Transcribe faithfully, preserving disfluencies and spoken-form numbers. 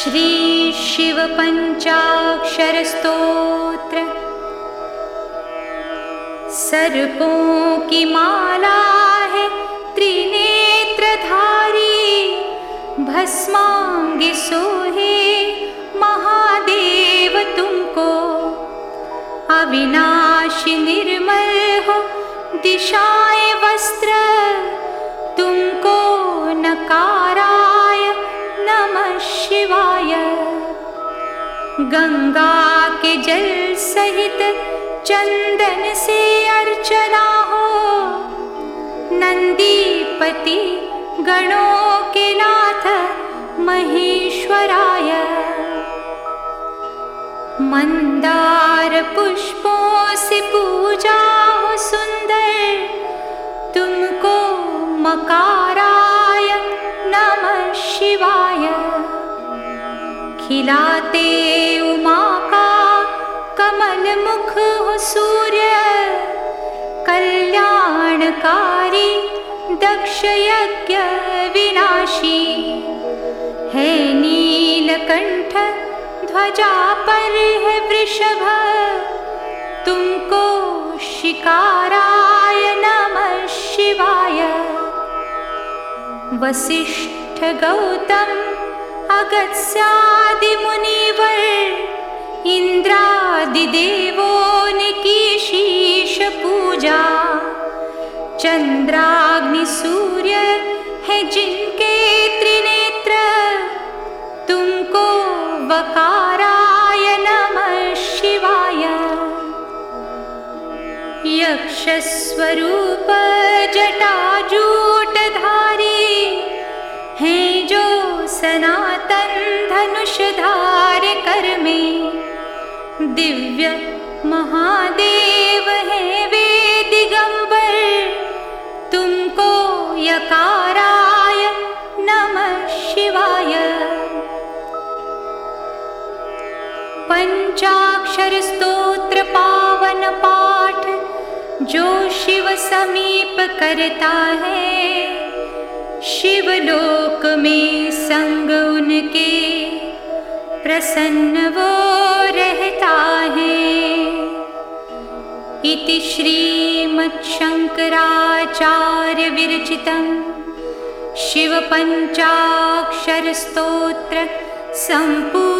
श्री शिव पंचाक्षर स्तोत्र। सर्पों की माला है त्रिनेत्रधारी, भस्मांग सोहे महादेव तुमको। अविनाशी निर्मल हो दिशाएं वस्त्र, तुमको नकाराय नमः शिवाय। गंगा के जल सहित चंदन से अर्चना हो, नंदीपति गणों के नाथ महेश्वराय। मंदार पुष्पों से पूजा हो सुंदर, तुमको मकाराय नमः शिवाय। खिलाते उमा का कमल मुख हो सूर्य, कल्याणकारी दक्ष यज्ञ विनाशी। है नीलकंठ ध्वजा पर है वृषभ, तुमको शिकाराय नमः शिवाय। वसिष्ठ गौतम अगस्त्यादि मुनिवर, इंद्रादि देवों ने की शीश पूजा। चंद्राग्नि सूर्य है जिनके त्रिनेत्र, तुमको वकाराय नमः शिवाय। यक्ष स्वरूप जटाजूटधारी, हैं जो सनातन धनुषधार कर में। दिव्य महादेव हैं वे दिगंबर, तुमको यकाराय नमः शिवाय। पंचाक्षर स्तोत्र पावन पाठ, जो शिव समीप करता है, शिवलोक में संग उनके प्रसन्न वो रहता है। इति श्रीमच्छंकराचार्य विरचितं शिव पंचाक्षर स्तोत्र संपूर्ण।